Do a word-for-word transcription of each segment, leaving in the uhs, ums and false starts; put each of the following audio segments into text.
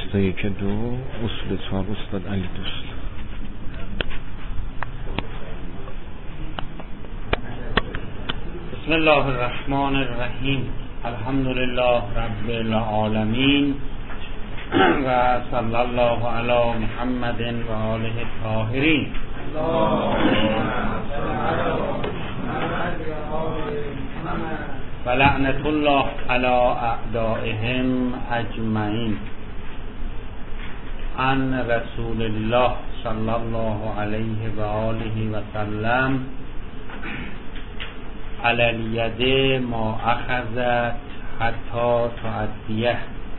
دسته یک دو اصول چهار استاد علی دوست. بسم الله الرحمن الرحیم. الحمد لله رب العالمین و صلی الله علی محمد و آله الطاهرین. و لعنت الله علی اعدائهم اجمعین. عن رسول الله صلی الله علیه و آله و سلم علی الید ما اخذت حتی تعدیه.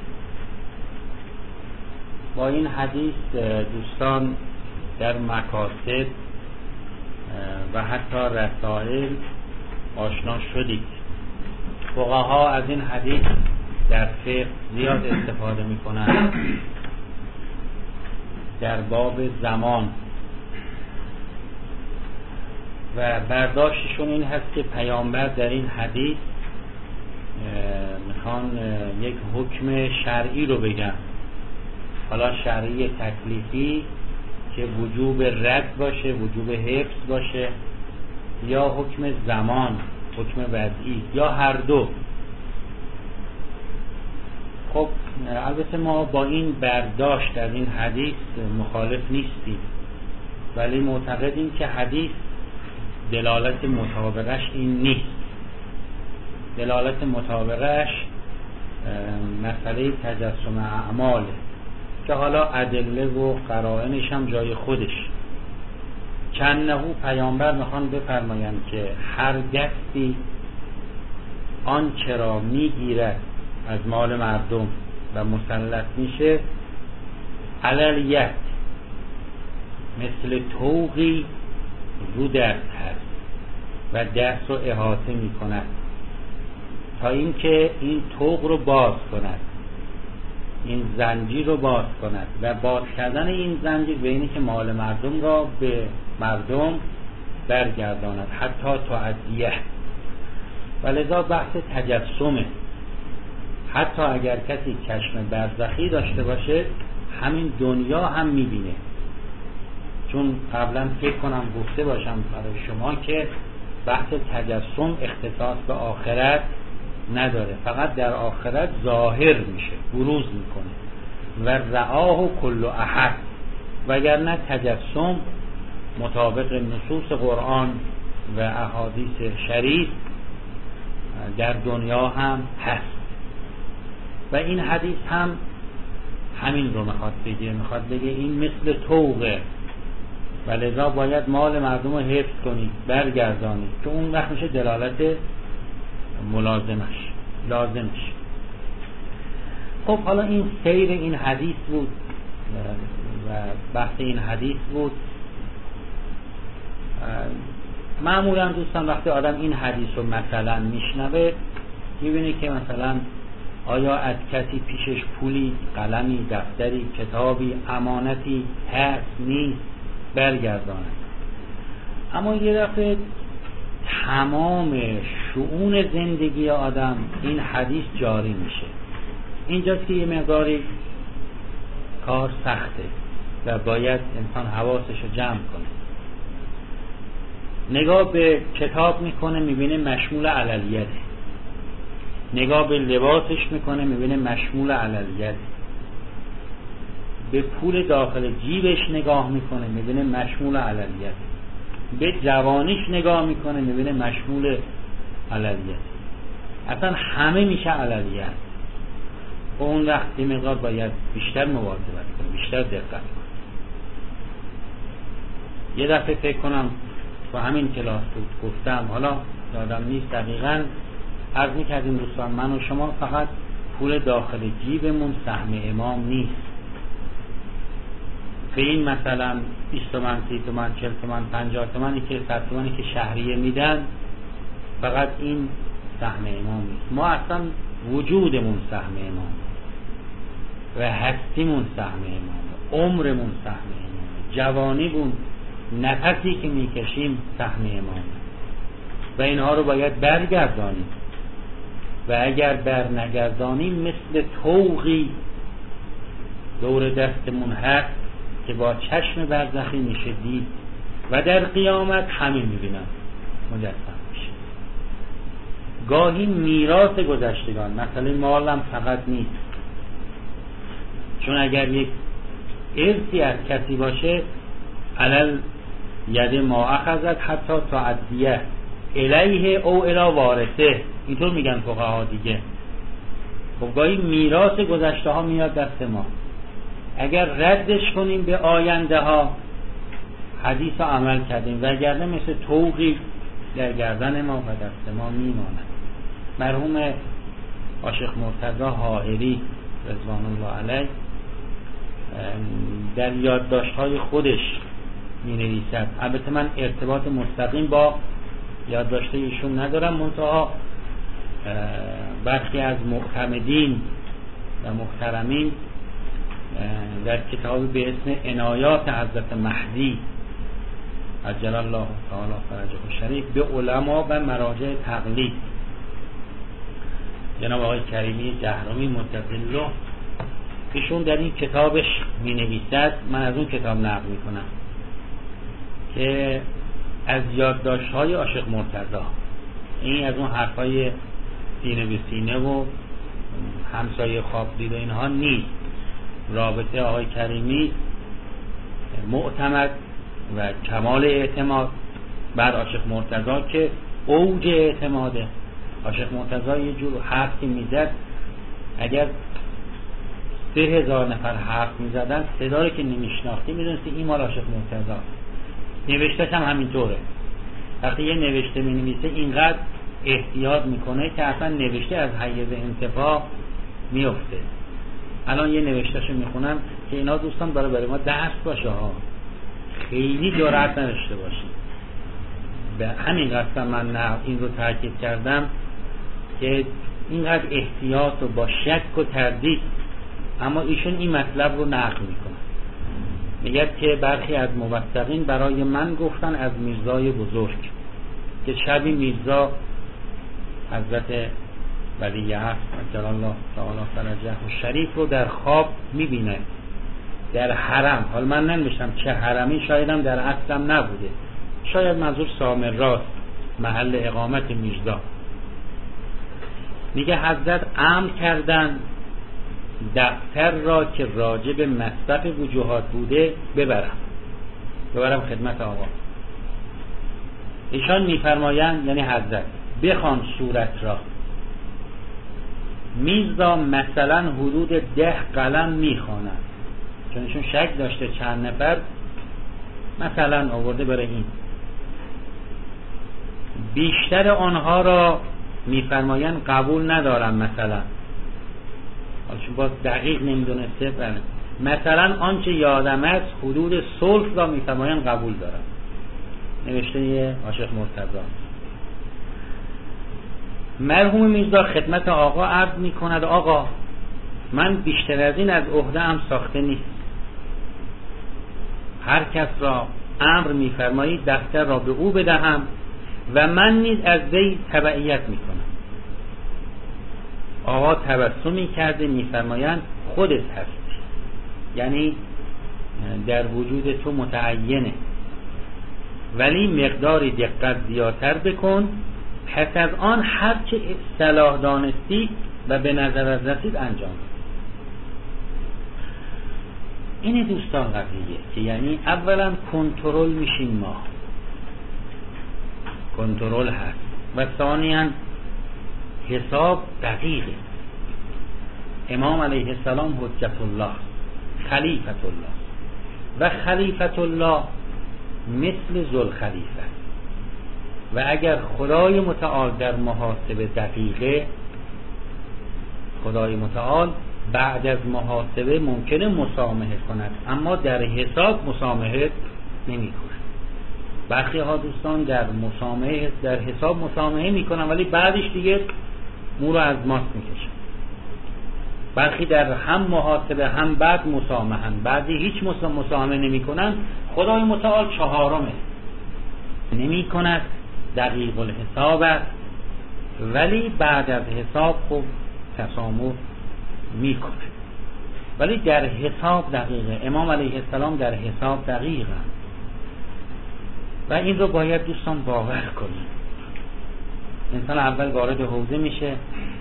با این حدیث دوستان در مکاتب و حتی رسائل آشنا شدید. فقها از این حدیث در فقه زیاد استفاده می کنند. در باب زمان و برداشتشون این هست که پیامبر در این حدیث میخوان یک حکم شرعی رو بگن، حالا شرعی تکلیفی که وجوب رد باشه، وجوب حفظ باشه، یا حکم زمان، حکم وضعی، یا هر دو. خب البته ما با این برداشت از این حدیث مخالف نیستیم، ولی معتقدیم که حدیث دلالت مطابقش این نیست. دلالت مطابقش مسئله تجسم اعماله که حالا ادله و قرائنش هم جای خودش. چند نهو پیامبر میخوان بفرمایند که هر دستی آن چرا میگیرد از مال مردم و مسلط میشه علیت مثل طوقی رو دست هست و دست رو احاطه می کند تا اینکه این طوق رو باز کند، این زنجیر رو باز کند و باز کردن این زنجیر به اینه که مال مردم را به مردم برگرداند حتی تعدیه. و لذا بحث تجسمه. حتی اگر کسی چشم برزخی داشته باشه همین دنیا هم میبینه. چون قبلا فکر کنم گفته باشم برای شما که بحث تجسم اختصاص به آخرت نداره، فقط در آخرت ظاهر میشه، بروز میکنه و رآه کل احد. وگرنه تجسم مطابق نصوص قرآن و احادیث شریف در دنیا هم هست. و این حدیث هم همین رو میخواد بگه، میخواد بگه این مثل طوقه و لذا باید مال مردم رو حفظ کنید، برگردانید، که اون وقت میشه دلالت ملازمش، لازمش. خب حالا این سیر این حدیث بود و بحث این حدیث بود. معمولا دوستان وقتی آدم این حدیث رو مثلا میشنوه میبینه که مثلا آیا از کسی پیشش پولی، قلمی، دفتری، کتابی، امانتی هست نیست برگرداند. اما یه دفعه تمام شؤون زندگی آدم این حدیث جاری میشه. اینجاست که یه مقداری کار سخته و باید انسان حواسش رو جمع کنه. نگاه به کتاب میکنه میبینه مشمول علیه، نگاه به لباسش میکنه میبینه مشمول علیه، به پول داخل جیبش نگاه میکنه میبینه مشمول علیه، به جوانیش نگاه میکنه میبینه مشمول علیه. اصلا همه میشه علیه. و اون وقت یه مقدار باید بیشتر مواظبت کنه، بیشتر دقت کنه. یه دفعه فکر کنم تو همین کلاس بود گفتم، حالا یادم نیست دقیقاً، عرض میکردیم دوستان من و شما فقط پول داخل جیبمون سهم امام نیست. به این مثلا بیست تومن، سی تومن، چهل تومن، پنجاه تومنی که صد تومنی که شهریه میدن فقط این سهم امام نیست. ما اصلا وجودمون سهم امام و هستیمون سهم امام، عمرمون سهم امام، جوانیمون، نفسی که میکشیم سهم امام و اینها رو باید برگردانیم. و اگر بر نگردانیم مثل طوقی دور دستمون هست که با چشم برزخی میشه دید و در قیامت همه میبینن مجسم میشه. گاهی میراث گذشتگان، مثلا مال هم فقط نیست، چون اگر یک ارثی از کسی باشه علل ید ما اخذت حتی تعدیه الیه او الی وارثه، اینطور میگن فقها دیگه. خب گاهی میراث گذشته ها میاد دست ما، اگر ردش کنیم به آینده ها حدیث رو عمل کردیم، وگرنه مثل طوقی در گردن ما و دست ما میماند. مرحوم عاشق مرتضی حائری رضوان الله علیه در یادداشت‌های خودش می نویسد، البته من ارتباط مستقیم با یادداشت ایشون ندارم، منتها برخی از معتمدین و محترمین در کتابی به اسم عنایات حضرت مهدی عجل الله تعالی فرجه الشریف به علما و مراجع تقلید، جناب آقای کریمی جهرمی مدظله، ایشون در این کتابش می نویسد، من از اون کتاب نقل می کنم که از یادداشت‌های عاشق مرتضی، این از اون حرفای سینه به سینه و همسایه خواب دید و اینها نیست. رابطه آقای کریمی معتمد و کمال اعتماد بر عاشق مرتضی که اوج اعتماده. عاشق مرتضی یه جور حرفی میزد، اگر سه هزار نفر حرف میزدن صدایی که نمیشناختی میدونستی این مال عاشق مرتضی. نوشتهش هم همینطوره، وقتی یه نوشته مینویسه اینقدر احتیاط میکنه که اصلا نوشته از حیز انتفاع میفته. الان یه نوشتهشو میخونم که اینا دوستان برای برای ما درس باشه ها، خیلی جرأت نداشته باشید. به همین قصد من نه این رو تاکید کردم که اینقدر احتیاط و با شک و تردید، اما ایشون این مطلب رو نقل میکنه، میگه که برخی از موثقین برای من گفتن از میرزای بزرگ که شبی میرزا حضرت ولیعهد عجل الله تعالی فرجه الشریف رو در خواب میبینه در حرم. حالا من نمیشم چه حرمی، شایدم در اصلم نبوده، شاید منظور سامراست، محل اقامت میرزا. میگه حضرت امر کردن دفتر را که راجع به مصرف وجوهات بوده ببرم ببرم خدمت آقا. ایشان میفرمایند یعنی حضرت بخوان صورت را. میرزا مثلا حدود ده قلم میخوانند، چون ایشون شک داشته چند نفر مثلا آورده برای این. بیشتر آنها را میفرمایند قبول ندارم، مثلا حالا چون باز دقیق نمیدونسته، مثلا آنچه یادم است حدود صلح را میفرمایند قبول دارم. نوشته عاشق مرتضی. مرحوم میرزا خدمت آقا عرض میکند آقا من بیشتر از این از عهده ام ساخته نیست، هر کس را امر میفرمایید دفتر را به او بدهم و من نیز از وی تبعیت میکنم. آقا تبسمی کرده میفرمایند خودت هستی، یعنی در وجود تو متعینه، ولی مقداری دقت زیادتر بکن، پس از آن هر چه صلاح دانستی و به نظر رسید انجام. این دوستان قضیه که یعنی اولا کنترل میشیم ما، کنترل هست، و ثانیاً حساب دقیقه. امام علیه السلام حجت الله، خلیفت الله، و خلیفت الله مثل ذوالخلیفه. و اگر خدای متعال در محاسبه دقیقه، خدای متعال بعد از محاسبه ممکنه مسامحه کند، اما در حساب مسامحه نمی کند. برخی ها دوستان در مسامحه در حساب مسامحه می کنن ولی بعدش دیگه مو رو از ماست می کشن. برخی در هم محاسبه هم بعد مسامحن، بعدی هیچ مسامحه نمی کنن. خدای متعال چهارمه، نمی کند، دقیق الحساب است، ولی بعد از حساب خب تسامح می کند. ولی در حساب دقیقه. امام علیه السلام در حساب دقیقه و این رو باید دوستان باور کنیم. انسان اول وارد حوزه میشه،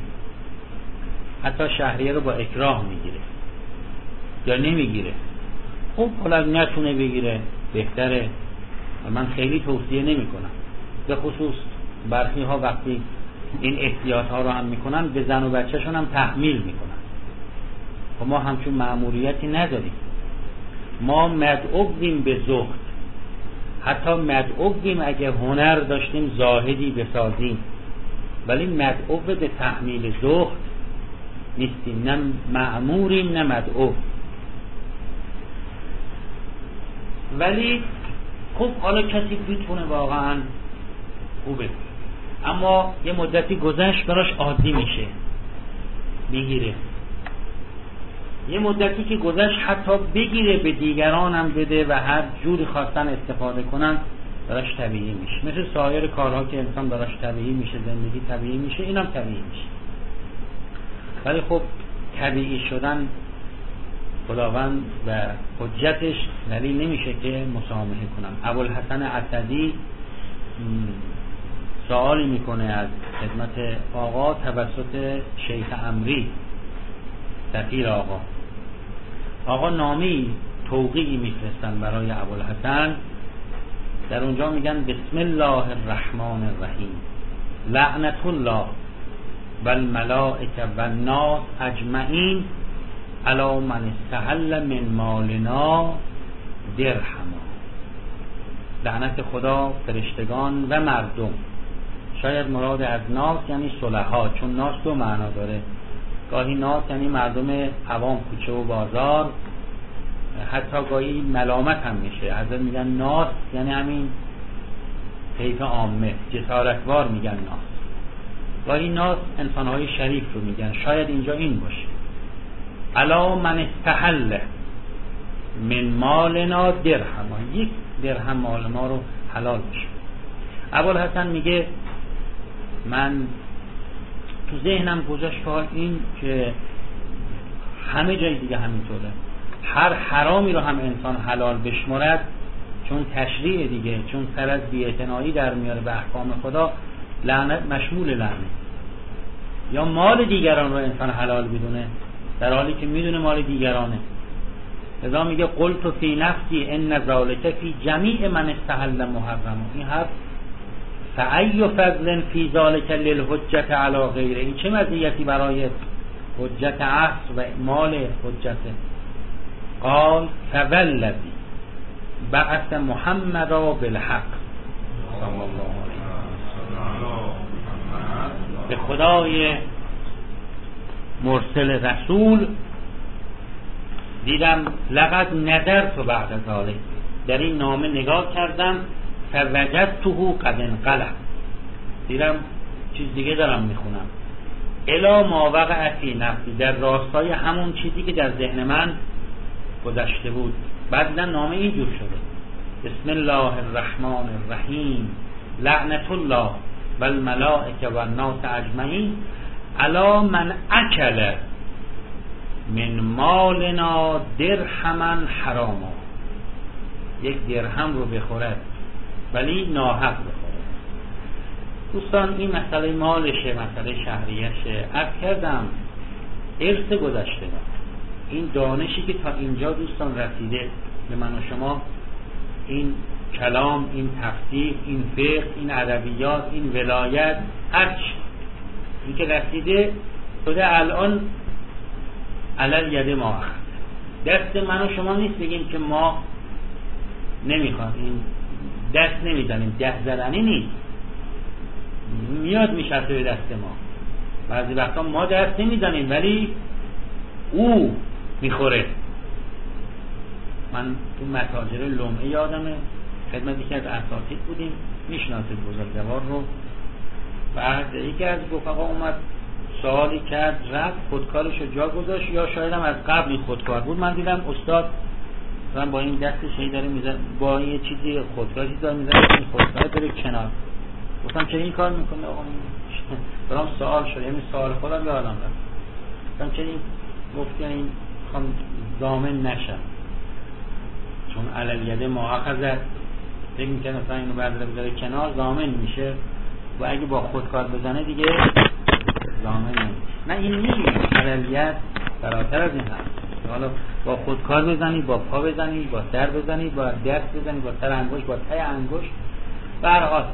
حتی شهریه رو با اکراه میگیره یا نمیگیره. خب حالا نتونه بگیره بهتره، من خیلی توصیه نمی کنم. به خصوص برخی ها وقتی این احتیاط ها رو هم میکنن به زن و بچه شون هم تحمیل میکنن. خب ما همچون مأموریتی نداریم. ما مدعویم به زهد، حتی مدعویم اگه هنر داشتیم زاهدی بسازیم، ولی مدعو به تحمیل زهد نیستیم، نه مأموریم نه مدعو. ولی خب حالا کسی بیتونه واقعا خوبه، اما یه مدتی گذشت براش عادی میشه بگیره، یه مدتی که گذشت حتی بگیره به دیگران هم بده و هر جوری خواستن استفاده کنن براش طبیعی میشه. مثل سایر کارها که انسان براش طبیعی میشه، زندگی طبیعی میشه، اینم طبیعی میشه. ولی خب طبیعی شدن خداوند و حجتش دلیل نمیشه که مسامحه کنم. ابوالحسن اسدی سوالی میکنه از خدمت آقا توسط شیخ امری سفیر آقا. آقا نامی توقیعی میفرستن برای ابوالحسن، در اونجا میگن بسم الله الرحمن الرحیم لعنت الله و الملائکه و الناس اجمعین علی من استحل من مالنا درهما. لعنت خدا، فرشتگان و مردم. شاید مراد از ناس یعنی صلحا، چون ناس دو معنا داره. گاهی ناس یعنی مردم عوام، کوچه و بازار، حتی گاهی ملامت هم میشه، حضرت میگن ناس یعنی همین طیف عامه، جسارتوار میگن ناس. گاهی ناس انسانهای شریف رو میگن، شاید اینجا این باشه. الا من استحل من مالنا درهم، یک درهم مال ما رو حلال بشه. ابوالحسن میگه من تو ذهنم گذاشت که این که همه جای دیگه همینطوره، هر حرامی رو هم انسان حلال بشمرد، چون تشریع دیگه، چون سر از بی‌اعتنایی در میاره به احکام خدا، لعنت مشمول لعنه. یا مال دیگران رو انسان حلال بدونه در حالی که میدونه مال دیگرانه. لذا میگه قلت فی نفسی ان ذالک فی جمیع من استحل محرم. این حرف فأی فضل فی ذالک للحجة علی غیره، این چه مزیتی برای حجت عصر و مال حجته؟ قال فوالذی بعث محمد بالحق صلی الله علیه و به خدای مرسل رسول دیدم لقد نظرت بعد از ذالک، در این نامه نگاه کردم، فوجدته قد انقلب، دیدم چیز دیگه دارم میخونم، الا ما وقع فی نفسی، در راستای همون چیزی که در ذهن من گذشته بود. بعد نامه اینجور شده بسم الله الرحمن الرحیم لعنت الله و الملائکه و الناس اجمعین علی من اکل من مالنا درهما حراما، یک درهم رو بخورد ولی ناحق بخورد. دوستان این مسئله مالشه، مسئله شهریشه. عرض کردم ارث گذشته ما، این دانشی که تا اینجا دوستان رسیده به من و شما، این کلام، این تفسیر، این فقه، این ادبیات، این ولایت، هرچی این که رسیده شده الان علل یده ما اخذ، دست من و شما نیست بگیم که ما نمیخواد، این دست نمیزنیم، ده زدنی نیست، میاد میشه به دست ما. بعضی وقتا ما دست نمیزنیم ولی او میخوره. من تو متاجر لمعه یادمه خدمتی که از اساتید بودیم، میشناسید بزرگوار رو، بعد یکی از رفقا اومد سوالی کرد، رفت خودکارش رو جا گذاشت، یا شاید هم از قبل این خودکار بود. من دیدم استاد من با این دستش هی داره میزن، با یه چیزی خودکاری داره میزن، این خودکار داره کنار. گفتم چه این کار میکنه آقا؟ برام سوال شد، یعنی سوال خودم یادم رفت. گفتم چه این گفت این میخوام ضامن نشم، چون علل ید مؤاخذه فکر میکنه مثلا اینو برداره بذاره کنار ضامن میشه و اگه با خودکار بزنه دیگه ضامن نمیشه. نه این نیست، علل ید فراتر از این هست. حالا با خودکار بزنی، با پا بزنی، با سر بزنی، با دست بزنی، با سر انگشت، با ته انگشت، به هر حال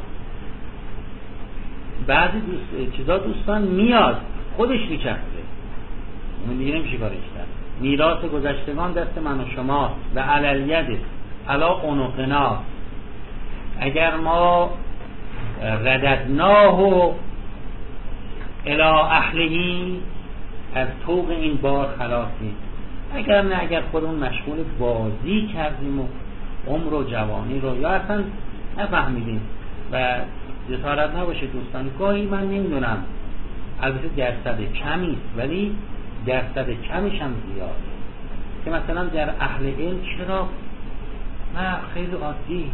بعضی دوست چیزا دوستان میاد خودش میچرخه، اون دیگه نمیشه کارش کرد. میراث گذشتگان دست من و شما و علل ید علی عنقنا، اگر ما رددناه الی اهلهی از طوق این بار خلاصیم، اگر نه اگر خودمون مشغول بازی کردیم و عمر و جوانی رو یا اصلا نفهمیدیم و جسارت نباشه دوستان. گاهی من نمیدونم، البته درصد کمی است ولی درصد کمیش هم زیاده که مثلا در اهل علم چرا نه خیلی عادی،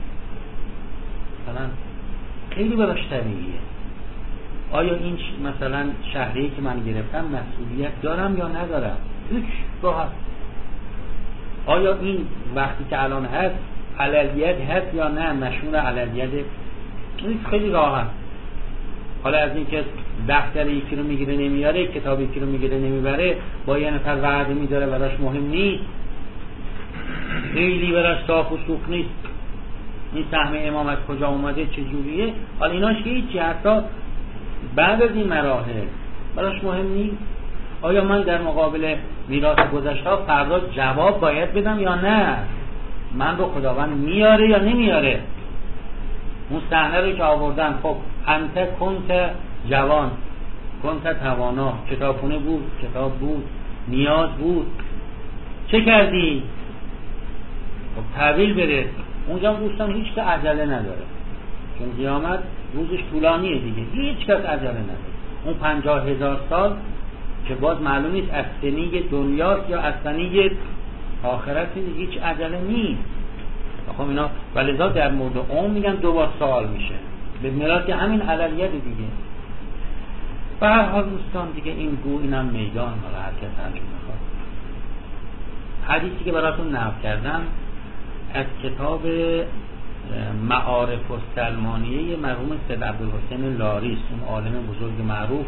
مثلا خیلی براش طبیعیه. آیا این مثلا شهری که من گرفتم مسئولیت دارم یا ندارم؟ هیچ راحت. آیا این وقتی که الان هست عللیت هست یا نه مشمول عللیت؟ خیلی راحت. حالا از این که دفتر یکی رو میگیره نمیاره، کتاب یکی رو میگیره نمیبره، با یه نفر وعده میداره براش مهم نیست، خیلی براش صاف و سوخ نیست، این سهم امام از کجا اومده چه جوریه، حالا ایناش که هیچی، حتی بعد از این مراحل براش مهم نیست. آیا من در مقابل میراث گذشته ها فردا جواب باید بدم یا نه؟ من رو خداوند میاره یا نمیاره؟ اون صحنه رو که آوردن، خب انت کنت جوان، کنت توانا، کتابخونه بود، کتاب بود، نیاز بود، چه کردی؟ خب تحویل بده. اونجا دوستان هیچ که عجله نداره، چون قیامت روزش طولانیه دیگه، هیچ کس عجله نداره. اون پنجاه هزار سال که باز معلوم نیست از سنی دنیاست یا از سنی آخرت، هیچ عجله نیست. خب اینا ولذا در مورد عمر میگن دوبار سوال میشه به ملت که همین عللیت دیگه. به هر حال دوستان دیگه این گو اینم میدان، حالا هر کس هر چون میخواد. حدیثی که براتون نقل کردم از کتاب معارف السلمانیه مرحوم سید عبدالحسین لاریس، اون عالم بزرگ معروف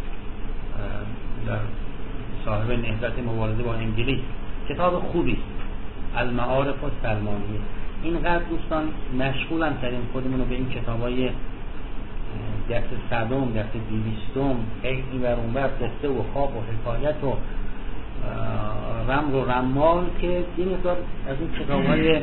در صاحب نهضت مبارزه با انگلیس. کتاب خوبی است، المعارف السلمانیه. اینقدر دوستان مشغولم کردیم خودمون رو به این کتابای دست صدم، دست دیویستم، این و اون بر قصه و خواب و حکایت و رمر و رمال که یه مقدار از این کتابای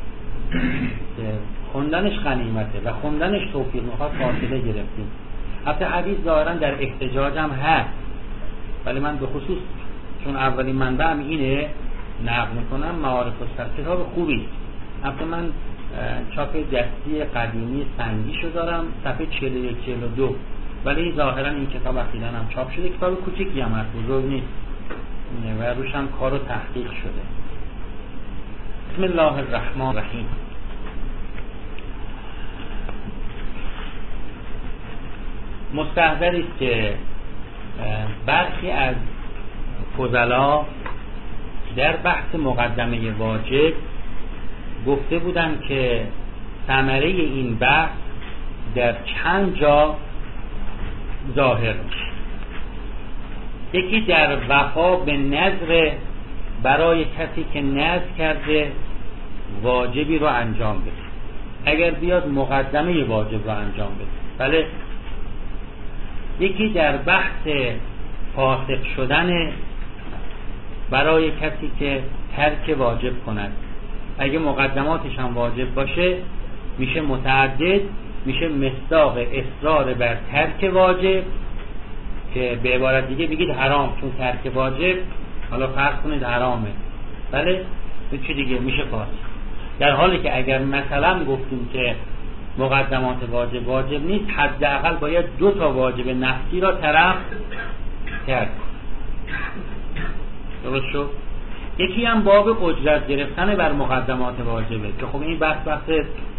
خوندنش غنیمته و خوندنش توفیق میخواد فاصله گرفتیم. حتی حدیث ظاهرا در احتجاج هم هست، ولی من به خصوص چون اولین منبعم اینه نقل میکنم. معارف السلمانیه کتاب خوبی است. البته من چاپ دستی قدیمی سنگی شو دارم، صفحه چهل و یک چهل و دو، ولی ظاهرا این کتاب اخیراً هم چاپ شده. کتاب کوچیکی هم هست، بزرگ نیست و روش هم کار و تحقیق شده. بسم الله الرحمن الرحیم. مستحضر است که برخی از فضلا در بحث مقدمه واجب گفته بودند که ثمره این بحث در چند جا ظاهر میشه. یکی در وفا به نذر برای کسی که نذر کرده واجبی رو انجام بده، اگر بیاد مقدمه واجب رو انجام بده. بله. یکی در بحث فاسق شدن برای کسی که ترک واجب کند، اگه مقدماتش هم واجب باشه میشه متعدد، میشه مصداق اصرار بر ترک واجب، که به عبارت دیگه بگید حرام، چون ترک واجب حالا فرض کنید حرامه، بله، به چی دیگه میشه فاسق. در حالی که اگر مثلا گفتیم که مقدمات واجب واجب نیست، حداقل باید دو تا واجب نفسی را طرف کرد. درست شد؟ یکی هم باب اجرت گرفتن بر مقدمات واجبه که خب این بحث بحث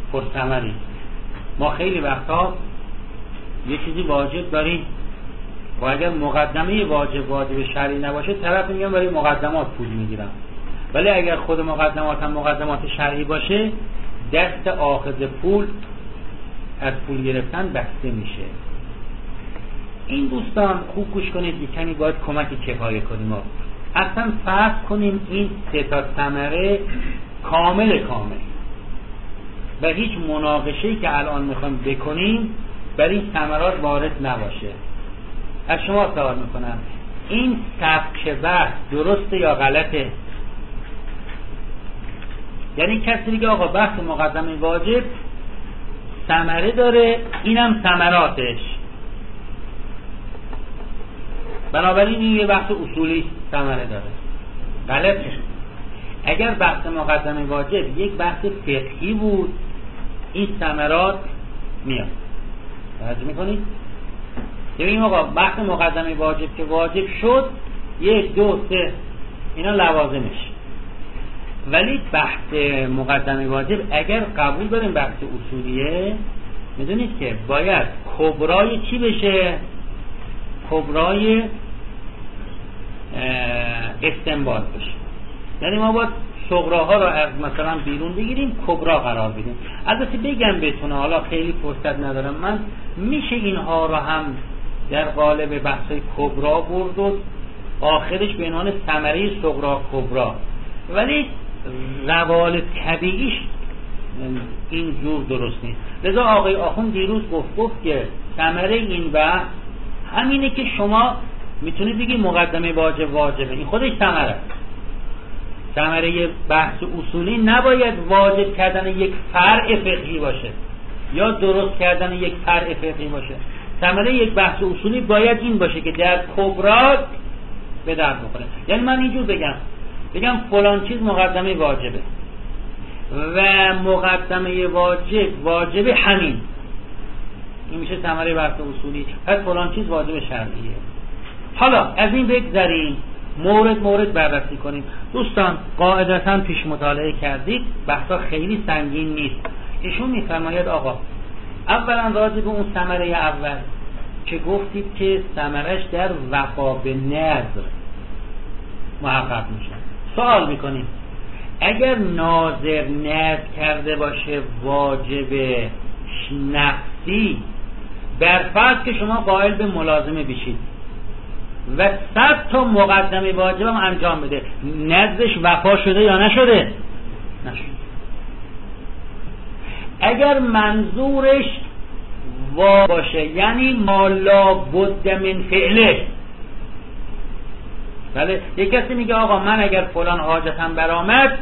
پرثمری. ما خیلی وقتا یه چیزی واجب داریم و اگر مقدمه واجب واجب شرعی نباشه طرف میگم برای مقدمات پول میگیرم، ولی اگر خود مقدمات هم مقدمات شرعی باشه دست آخذ پول از پول گرفتن بسته میشه. این دوستان خوب گوش کنید، یک کمی باید کمک کفایه کنیم. ما اصلا فرض کنیم این سه تا ثمره کامل کامل و هیچ مناقشه‌ای که الان میخوایم بکنیم برای این ثمرات وارد نباشه. از شما سوال میکنم این سبک بحث درسته یا غلطه؟ یعنی کسی میگه آقا بحث مقدمه واجب ثمره داره، اینم ثمراتش، بنابراین این یه بحث اصولی ثمره داره. غلطه. اگر بحث مقدمه واجب یک بحث فقهی بود این ثمرات میاد. توجه میکنید؟ ببینیم آقا بحث مقدمه واجب که واجب شد یک دو سه اینا لوازمش، ولی بحث مقدمه واجب اگر قبول داریم بحث اصولیه، میدونید که باید کبرای چی بشه؟ کبرای استنباط بشه. یعنی ما باید صغراها را از مثلا بیرون بگیریم کبرا قرار بدیم. البته بگم بهتون، حالا خیلی فرصت ندارم من، میشه اینها را هم در قالب بحث کبرا برد و آخرش به عنوان ثمره صغرا کبرا، ولی روال طبیعیش این جور درست نیست. لذا آقای آخوند دیروز گفت گفت که ثمره این بحث همینه که شما میتونید بگید مقدمه واجب واجبه، این خودش ثمره. ثمره بحث اصولی نباید واجب کردن یک فرع فقهی باشه یا درست کردن یک فرع فقهی باشه. ثمره یک بحث اصولی باید این باشه که در کبرات به درد بخوره. یعنی من اینجور بگم بگم فلان چیز مقدمه واجبه و مقدمه واجب واجب همین، این میشه ثمره بحث اصولی، پس فلان چیز واجب شرعیه. حالا از این بگذریم مورد مورد بررسی کنیم. دوستان قاعدتاً پیش مطالعه کردید بحثا خیلی سنگین نیست. ایشون میفرماید آقا اولا راجع به اون ثمره اول که گفتید که ثمرش در وفا به نذر محقق میشه، سوال میکنیم اگر ناظر نذر کرده باشه واجب نفسی، بر فرض که شما قائل به ملازمه بشید و صد تا مقدمه واجب هم انجام بده، نذرش وفا شده یا نشده؟ نشده. اگر منظورش وا باشه یعنی ما لا بد من فعله، بله یک کسی میگه آقا من اگر فلان حاجتم برآمد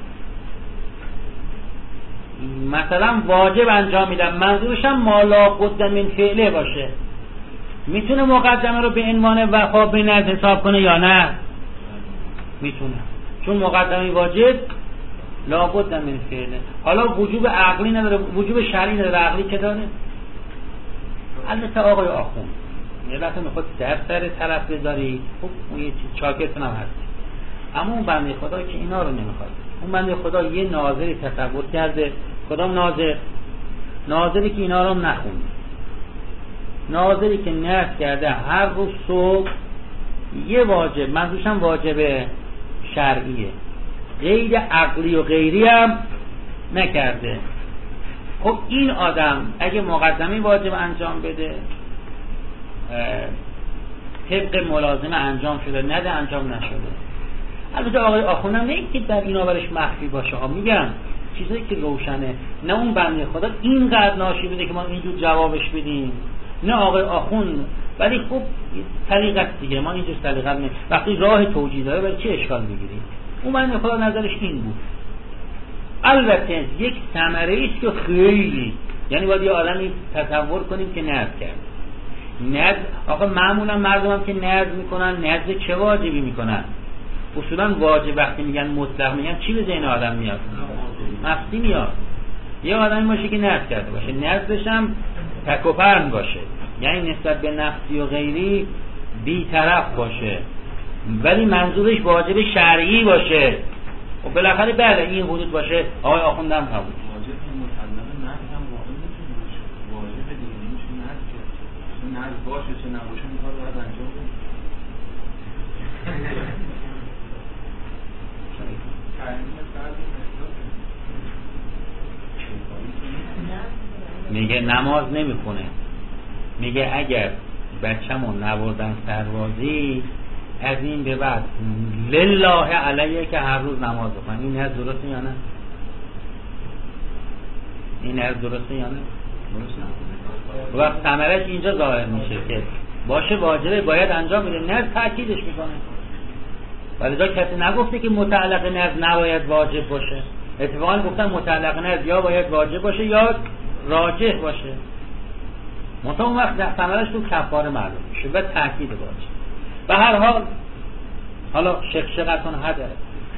مثلا واجب انجام میدم، منظورش هم ما لا بد من فعله باشه، میتونه مقدمه رو به عنوان وفا به نذر حساب کنه یا نه؟ میتونه، چون مقدمه واجب لابد من فعله. حالا وجوب عقلی نداره، وجوب شرعی نداره، عقلی که داره. البته آقای آخوند یه وقت میخواد در سر طرف بذاری، خب اون یه چیز چاکتون هم هست، اما اون بنده خدا که اینا رو نمیخواد، اون بنده خدا یه ناظری تصور کرده. کدام ناظر؟ ناظری که اینا رو نخونده، ناظری که نذر کرده هر روز صبح یه واجب، منظورش هم واجب شرعیه، غیر عقلی و غیری هم نکرده. خب این آدم اگه مقدمه واجب انجام بده طبق ملازمه انجام شده، نده انجام نشده. البته آقای آخوندم نه اینکه در اینا برش مخفی باشه ها، میگم چیزایی که روشنه، نه اون بنده خدا اینقدر ناشی بده که ما اینجور جوابش بدیم، نه آقای آخوند، ولی خب طریقت دیگه، ما اینجور طریقت نه، وقتی راه توجیه داره برای چه اشکال میگیریم؟ اون بنده خدا نظرش این بود. البته یک ثمره است که خیلی، یعنی باید یه آدمی تصور کنیم که نذر کرد. نذر آخه معمولا مردم هم که نذر میکنن، نذر چه واجبی میکنن؟ اصولا واجب وقتی میگن مطلق میگن چی به ذهن آدم میاد؟ نفسی میاد. یه آدمی باشه که نذر کرده باشه، نذرش هم تک و پرن باشه، یعنی نسبت به نفسی و غیری بی‌طرف باشه، ولی منظورش واجب شرعی باشه. و بالاخره بله این حدود باشه. آقای آخوندم قبول. واجب مطلقه نذر هم واقعا میتونه باشه، واجب دیگه میشه نذر که نذر باشه چه نباشه این کار باید میگه نماز نمیخونه، میگه اگر بچه‌مون نبردن سربازی از این به بعد لله علیه که هر روز نماز بخونم. این هر درسته یا نه؟ این هر درسته یا نه؟ درست نه. وقت ثمرش اینجا ظاهر میشه که باشه واجبه، باید انجام بده، نه تاکیدش میکنه. ولی دا کسی نگفته که متعلق نز نباید واجب باشه. اتفاقا گفتن متعلق نز یا باید واجب باشه یا راجح باشه. منتها اون وقت ثمرش تو کفاره معلوم میشه و تاکید واجب. به هر حال حالا شقشقتون هدره.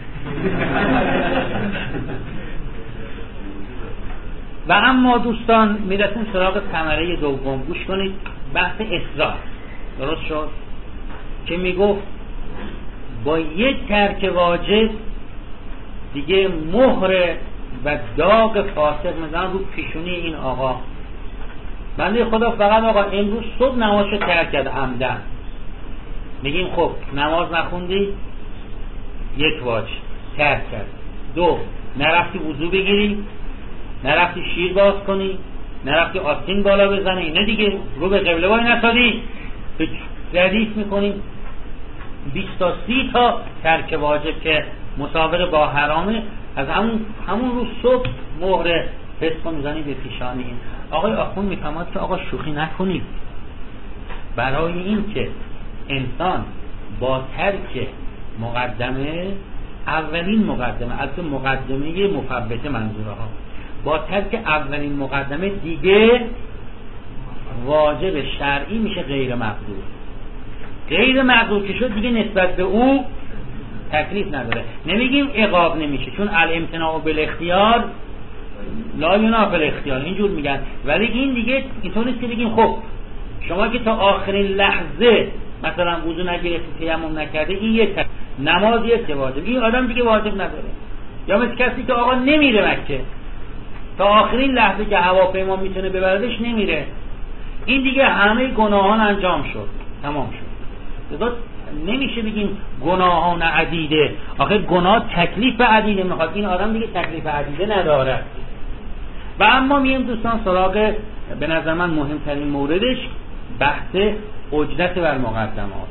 و اما دوستان میرسیم سراغ ثمره دوم. گوش کنید، بحث اصلاح درست شد که میگفت با یک ترک واجب دیگه مهر و داغ فاسق میزنن رو پیشونی این آقا. بنده خدا فقط آقا امروز صبح نمازشو ترک کرد عمدن، میگیم خب نماز نخوندی، یک واجب ترک کرد. دو، نرفتی وضو بگیری، نرفتی شیر باز کنی، نرفتی آستین بالا بزنی، اینه دیگه رو به قبله وای نسادی، ردیف میکنیم بیست تا سی تا ترک واجب که مسابقه با حرامه. از همون همون روز صبح مهر فسق میزنی به پیشانی این آقای آخوند. میفهمد که آقا شوخی نکنید، برای این که انسان با ترک مقدمه، اولین مقدمه از مقدمه مفوته منظوره ها، با ترک اولین مقدمه دیگه واجب شرعی میشه غیر مقدور. غیر مقدور که شد دیگه نسبت به او تکلیف نداره. نمیگیم عقاب نمیشه، چون الامتناع بالاختیار لا ینافی الاختیار اینجور میگن. ولی این دیگه اینطور نیست که بگیم خب شما که تا آخرین لحظه مثلا وضو نگرفتی، تیمم نکرده، این یک نماز یک واجب، این آدم دیگه واجب نداره. یا مثل کسی که آقا نمیره مکه، تا آخرین لحظه که هواپیما میتونه ببردش نمیره، این دیگه همه گناهان انجام شد، تمام شد. لذا نمیشه بگیم گناهان عدیده، آخه گناه تکلیف عدیده میخواد، این آدم دیگه تکلیف عدیده نداره. و اما مییم دوستان سراغ به نظر من مهمترین موردش، بحث اجرت بر مقدمات.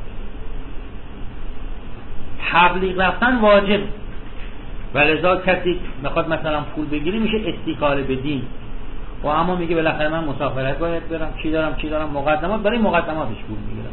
تبلیغ رفتن واجب، ولذا کسی بخواد مثلا پول بگیری میشه استیکاره به دین، و اما میگه بالاخره من مسافرت باید برم، چی دارم چی دارم، مقدمات، برای مقدماتش پول میگیرم.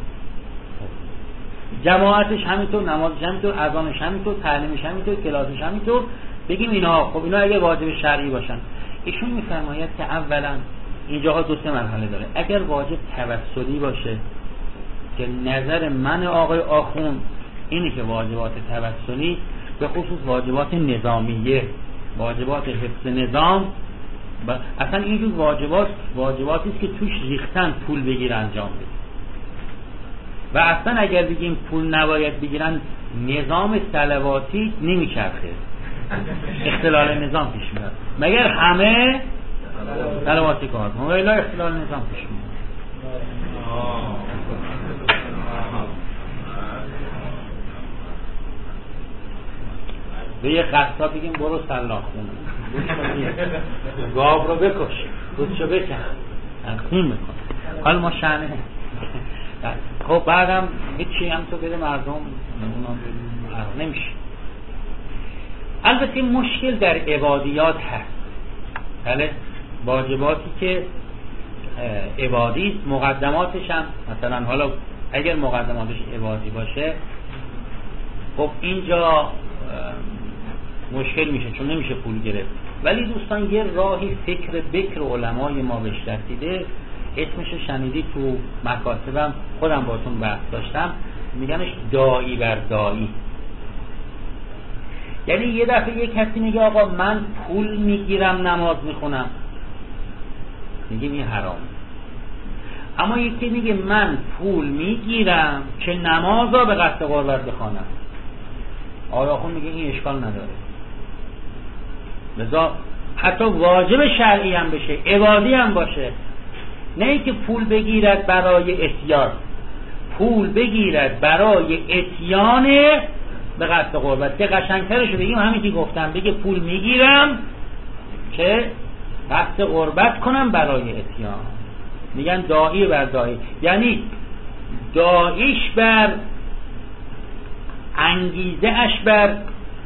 جماعتش همینطور، نمازش همینطور، اذانش همینطور، تعلیمش همینطور، کلاسش همینطور. بگیم اینا خب اینا اگه واجب شرعی باشن، ایشون میفرماید که اولا اینجاها دو سه مرحله داره. اگر واجب توسلی باشه که نظر من آقای آخوند اینی که واجبات توسلی به خصوص واجبات نظامیه، واجبات حفظ نظام، اصلا اینجور واجبات واجباتی است که توش ریختن پول بگیر انجام بده. و اصلا اگر بگیم پول نباید بگیرن، نظام صلواتی نمیچرخه، اختلال نظام پیش میاد. مگر همه صلواتی کار کنن، ولی اختلال نظام پیش میاد. به یه قصاب بگیم برو سلاخ خونه، گاو رو بکش، گوشو بکن، خون میکن. حال ما شأنه خب بعدم هیچی هم تو بده مردم نمیشه. البته مشکل در عبادیات هست، بله واجباتی که عبادی است، مقدماتش هم مثلا حالا اگر مقدماتش عبادی باشه خب اینجا مشکل میشه، چون نمیشه پول گرفت. ولی دوستان یه راهی فکر بکر علمای ما بهش رسیده، اسمش شنیدی تو مکاتبم، خودم باتون بحث داشتم، میگنش داعی بر داعی. یعنی یه دفعه یه کسی میگه آقا من پول میگیرم نماز میخونم، میگیم این حرام. اما یکی میگه من پول میگیرم که نماز را به قصد قربت بخوانم، آقا خون میگه این اشکال نداره. لذا حتی واجب شرعی هم بشه، عبادی هم باشه، نه اینکه پول بگیرد برای اتیان، پول بگیرد برای اتیان به قصد قربت. که قشنگترشو بگیم همین که گفتم، بگه پول میگیرم که قصد قربت کنم برای اتیان. میگن داعی بر داعی، یعنی داعیش بر انگیزه اش بر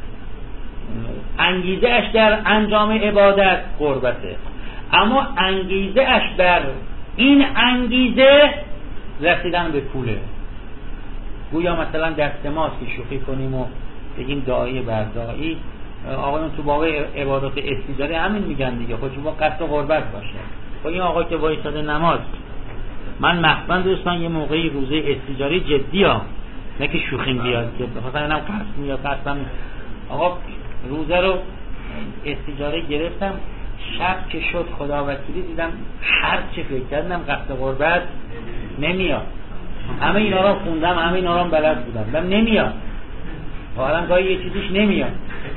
انگیزه اش در انجام عبادت قربته، اما انگیزه اش بر این انگیزه رسیدن به پوله. گویا مثلا دست ماست که شوخی کنیم و بگیم داعی بر داعی. آقایون تو باب عبادات استیجاری همین میگن دیگه، خود شما قصد قربت باشه. خب این آقا که وایساده نماز، من مخفن دوستان یه موقعی روزه استیجاری جدی ها، نه که شوخیم بیاد که بخواستم اینم قصد میاد قصدم. آقا روزه رو استیجاری گرفتم، شب که شد خدا وکیلی دیدم هر چه فکر کردم قصد قربت نمیاد. همه اینا رو خوندم، همه اینا رو بلد بودم، دم نمیاد. حالا گاهی یه چیزیش نمیاد.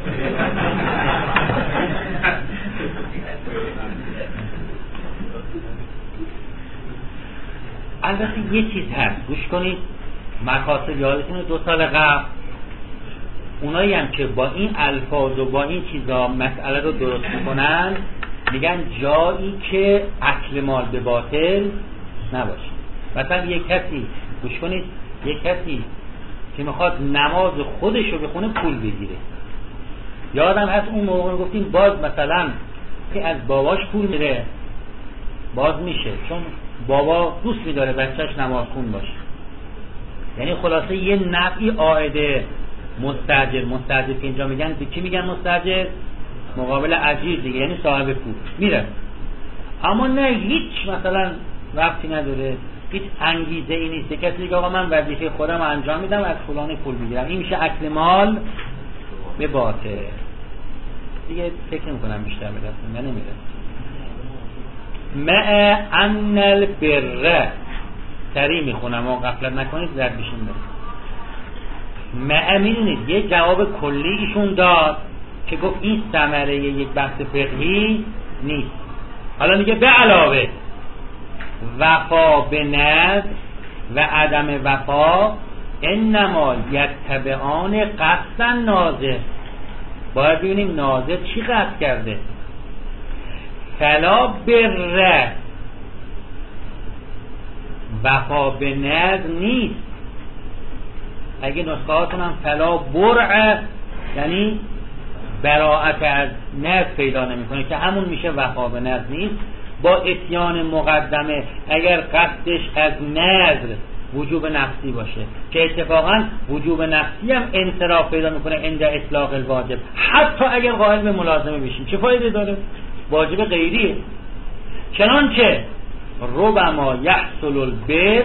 البته یه چیز هست، گوش کنید، مقاصد یادتونه دو سال قبل اونایی هم که با این الفاظ و با این چیزا مسئله رو درست میکنن میگن جایی که اکل مال به باطل نباشه. مثلا یک کسی، گوش کنید، یک کسی که میخواد نماز خودش رو بخونه پول بگیره. یادم هست اون موقع گفتیم باز مثلا که از باباش پول میره باز میشه، چون بابا دوست میداره بچهش نماز خون باشه. یعنی خلاصه یه نفعی عائده مستاجر. مستاجر که اینجا میگن به کی میگن مستاجر؟ مقابل اجیر دیگه، یعنی صاحب پول میره، اما نه هیچ مثلا ربطی نداره، هیچ انگیزه ای نیست. کسی دیگه آقا من وظیفه خودم رو انجام میدم از فلان پول میگیرم، این میشه اکل مال به باطل. دیگه فکر نمی‌کنم بیشتر برسیم، من نمیرسم. مع ان البر، سریع میخونم و غفلت نکنید زرد بشین برسیم. مع، میدونید یه جواب کلی ایشون داد که گفت این ثمره یک بحث فقهی نیست. حالا میگه به علاوه وفا به نذر و عدم وفا انما یتبعان قصد ناظر. باید ببینیم ناظر چی قصد کرده. فلا بر، وفا به نذر نیست. اگه نسخه هاتونم فلا برع یعنی براءت از نذر پیدا نمیکنه که همون میشه وفا به نذر نیست. با اتیان مقدمه اگر قصدش از نذر وجوب نفسی باشه که اتفاقا وجوب نفسی هم انصراف پیدا میکنه عند اطلاق الواجب، حتی اگر قائل به ملازمه بشیم چه فایده داره؟ واجب غیریه. چنانچه ربما یحصل البر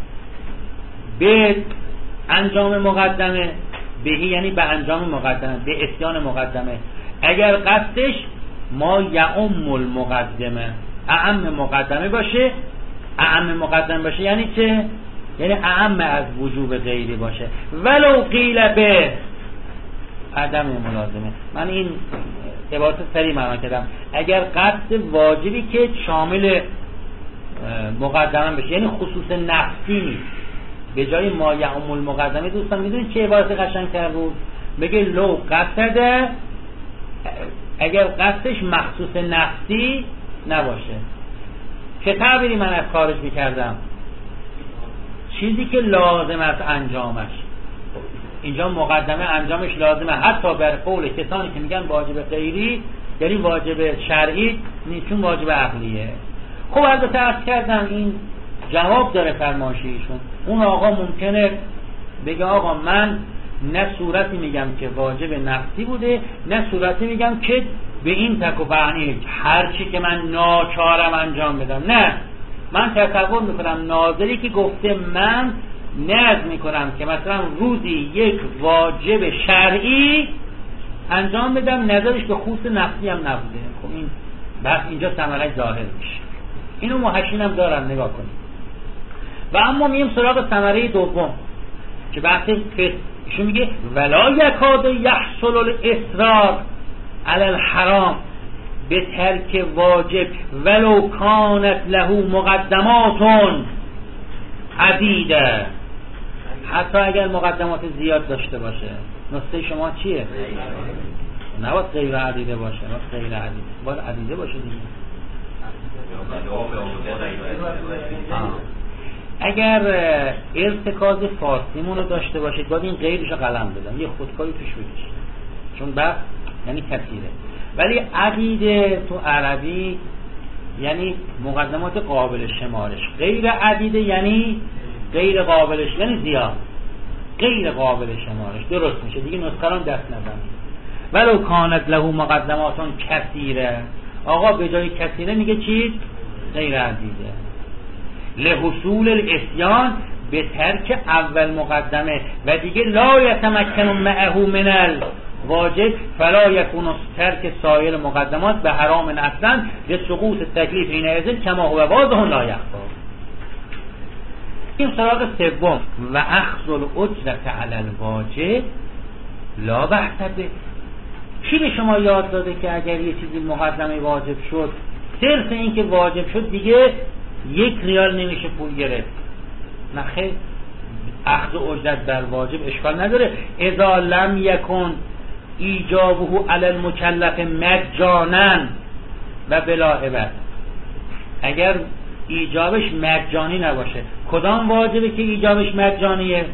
به انجام مقدمه، بهی یعنی به انجام مقدمه، به اتیان مقدمه، اگر قصدش ما یعم المقدمه، اعم مقدمه باشه. اعم مقدمه باشه یعنی چه؟ یعنی اعم از وجوب غیری باشه. ولو قیل به عدم ملازمه. من این عبارت سریع معنا کردم. اگر قصد واجبی که شامل مقدمه بشه یعنی خصوص نفسی نیست، به جای ما یعم المقدمه دوستان میدونید چه عبارت قشنگ تر بود؟ بگه لو قصد، اگر قصدش مخصوص نفسی نباشه. چه تعبیری من از خارج میکردم؟ چیزی که لازم است انجامش. اینجا مقدمه انجامش لازمه حتی بر قول کسانی که میگن واجب غیری، یعنی واجب شرعی نیست، چون واجب عقلیه. خب البته عرض کردم این جواب داره فرمایشیشون. اون آقا ممکنه بگه آقا من نه صورتی میگم که واجب نفسی بوده، نه صورتی میگم که به این تک و بعنی هر چی که من ناچارم انجام بدم. نه، من تصور میکنم ناظری که گفته من نظر میکنم که مثلا روزی یک واجب شرعی انجام بدم، نظرش به خصوص نفسی هم نبوده. خب این بس اینجا ثمره ظاهر میشه. اینو محشین هم دارن، نگاه کنید. و اما مییم سراغ ثمره دوم که بحث ایشون میگه ولا یکاد یحصل الاصرار علی الحرام به ترک واجب ولو کانت له مقدمات عدیده، حتی اگر مقدمات زیاد داشته باشه. نصف شما چیه؟ نباید غیر عدیده باشه، نباید غیر عدیده، باید عدیده باشه دیگه. اگر ارتکاز فارسیمون رو داشته باشید باید این غیرش رو قلم بدم، یه خودکاری توش بکشید، چون بحث یعنی کثیره. ولی عدیده تو عربی یعنی مقدمات قابل شمارش، غیر عدیده یعنی غیر قابلش یعنی زیاد، غیر قابل شمارش درست میشه دیگه، نسخه رو دست نزنید. ولو کانت له مقدماتون کثیره، آقا به جای کثیره میگه چی؟ غیر عدیده. لحصول الاسیان به ترک اول مقدمه و دیگه لا یتمکن معه من الواجب فلا یکون ترک سایر مقدمات به حرام اصلا لسقوط التکلیف حینئذ کما هو واضح لا یخفی. این سراغ سوم و اخذ الاجرة علی الواجب لا بحث به. کی به شما یاد داده که اگر یه چیزی مقدمه واجب شد صرف این که واجب شد دیگه یک ریال نمیشه پول گرفت؟ نه خیر، اخذ اجرت در واجب اشکال نداره. اذا لم یکن ایجابه علی المکلف مجانا و بلا عوض، اگر ایجابش مجانی نباشه. کدام واجبه که ایجابش مجانیه؟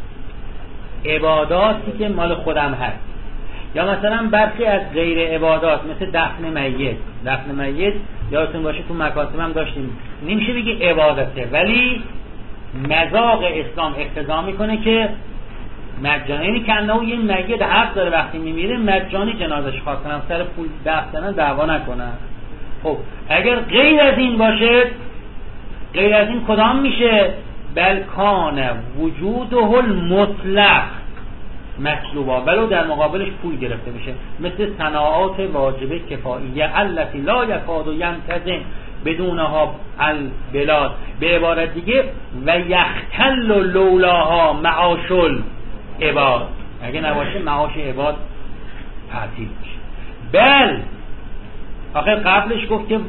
عباداتی که مال خودم هست، یا مثلا برخی از غیر عبادات مثل دفن میت. دفن میت یادتون باشه تو مکاسب هم داشتیم، نمیشه بگی عبادته، ولی مذاق اسلام اقتضا میکنه که مجانی، یعنی که انه یه میت حق داره وقتی میمیره مجانی جنازش خواستن سر پول دفترن دعوا نکنن. خب اگر غیر از این باشه، غیر از این کدام میشه؟ بل کان وجوده المطلق مطلوبا، ولو در مقابلش پول گرفته میشه، مثل صناعات واجبه کفاییه التي لا یکاد ینتظم بدونها البلاد. به عبارت دیگه و یختل لولاها معاش العباد، اگه نباشه معاش عباد تعطیل میشه. بل آخر قبلش گفت که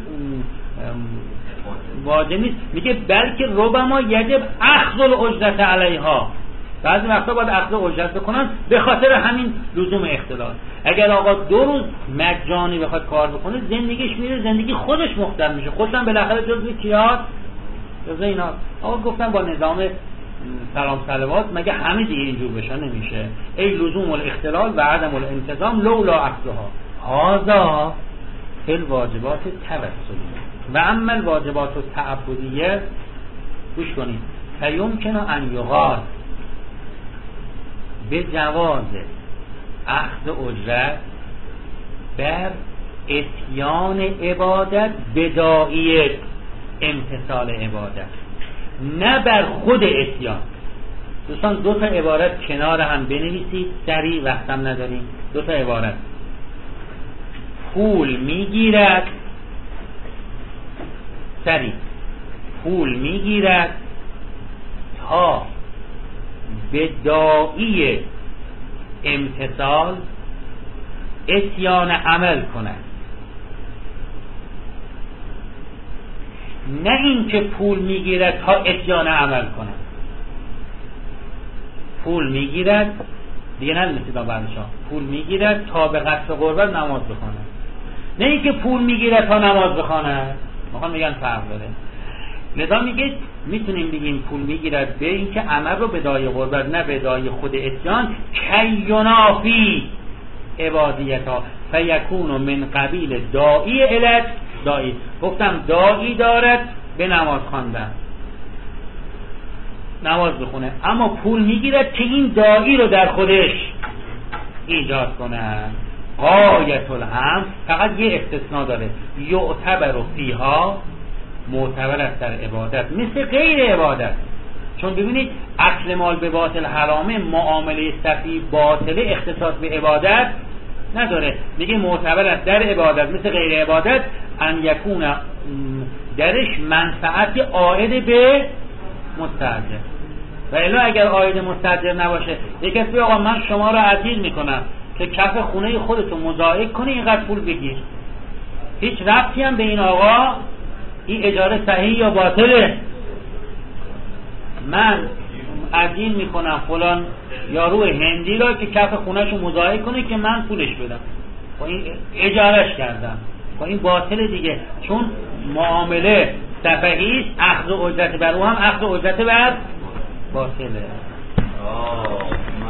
واجب نیست، میگه بلکه ربما یجب اخذ الاجرت علیها، بعضی وقتا باید اخذ اجرت بکنن به خاطر همین لزوم اختلاط. اگر آقا دو روز مجانی بخواد کار بکنه زندگیش میره، زندگی خودش مختل میشه، خودم بالاخره جزء کیات؟ جزء اینا. آقا گفتن با نظام سلام صلوات مگه همه دیگه اینجور بشن؟ نمیشه. ای لزوم الاختلال و عدم الانتظام لولا اخذها هذا فی الواجبات التوسلیه و اما الواجبات التعبدیه گوش کنید فیمکن ان یقال به جواز اخذ اجرت بر اتیان عبادت بداعی امتثال عبادت، نه بر خود اتیان. دوستان دو تا عبارت کنار هم بنویسید، سریع وقتم نداریم. دو تا عبارت: پول میگیرد، سریع، پول میگیرد تا به داعی امتثال اتیان عمل کند، نه این که پول میگیرد تا اتیان عمل کند. پول میگیرد دیگه نمیسید آبرشان، پول میگیرد تا به قصد قربت نماز بخواند، نه این که پول میگیرد تا نماز بخواند. میخوان میگن فرق داره. لذا میگه میتونیم بگیم پول میگیرد به این که عمل رو به داعی قربت، نه به داعی خود اتیان. کیونافی عبادیتا فیکون من قبیل داعی الت داعی. گفتم داعی دارد به نماز خواندن، نماز بخونه، اما پول میگیرد که این داعی رو در خودش ایجاد کنه. غایت الهم فقط یه استثناء داره، یعتبر فیها، معتبر است در عبادت مثل غیر عبادت. چون ببینید اکل مال به باطل حرامه، معامله صفی باطله، اختصاص به عبادت نداره. میگه معتبر است در عبادت مثل غیر عبادت، ان یکون درش منفعت عائد به مستاجر. و الا اگر عائد مستاجر نباشه، یک کسی آقا من شما رو عزیز میکنم که کف خونه خودتو مضایق کنی اینقدر پول بگیر، هیچ ربطی هم به این آقا این اجاره صحیح یا باطله. من عزیز میکنم فلان یارو هندی را که کف خونهشو مضایق کنه که من پولش بدم، با این اجارش کردم، با این باطله دیگه. چون معامله سفهی اخذ اجرت بر او هم اخذ اجرت بر باطله. آه